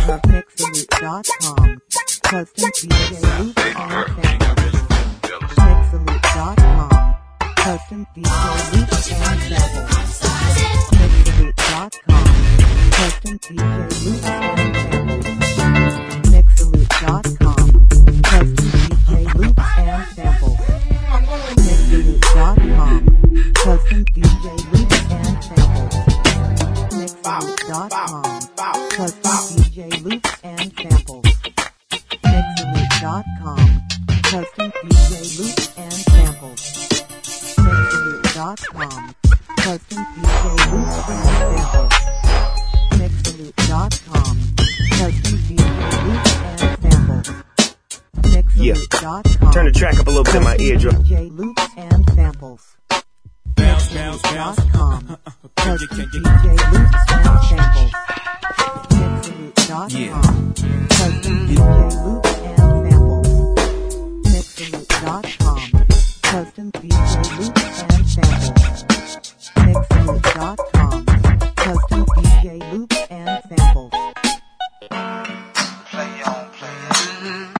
Mixalute.com. Custom DJ loops and samples. Mixalute.com. Custom DJ loops and samples. Mixalute.com. Custom DJ loops and samples. Mixalute.com. Custom DJ loops and samples. Mixalute.com. Custom DJ loops and samples. Mixalute.com. Custom DJ loops and samples. Mixalute.com. Custom DJ loops and samples. Mixalute.com. Custom DJ loops and samples. Mixalute.com. Custom DJ loops and samples. Mixalute.com. Turn the track up a little bit in my eardrum. DJ loops and samples. Mixalute.com. Custom DJ loops and samples. Mixalute.com. Custom DJ loops and samples. Mixalute.com. Custom DJ loops and samples. Mixalute.com. Custom DJ